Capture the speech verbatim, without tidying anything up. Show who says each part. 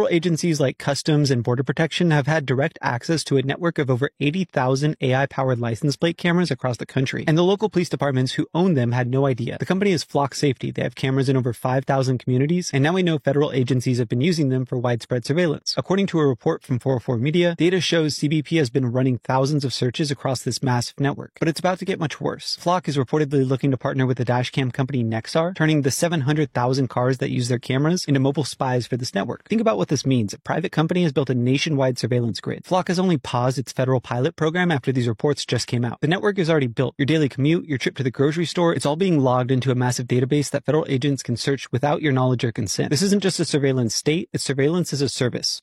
Speaker 1: Federal agencies like Customs and Border Protection have had direct access to a network of over eighty thousand A I-powered license plate cameras across the country, and the local police departments who own them had no idea. The company is Flock Safety. They have cameras in over five thousand communities, and now we know federal agencies have been using them for widespread surveillance. According to a report from four oh four Media, data shows C B P has been running thousands of searches across this massive network. But it's about to get much worse. Flock is reportedly looking to partner with the dashcam company Nexar, turning the seven hundred thousand cars that use their cameras into mobile spies for this network. Think about what this means. A private company has built a nationwide surveillance grid. Flock has only paused its federal pilot program after these reports just came out. The network is already built. Your daily commute, your trip to the grocery store, it's all being logged into a massive database that federal agents can search without your knowledge or consent. This isn't just a surveillance state, it's surveillance as a service.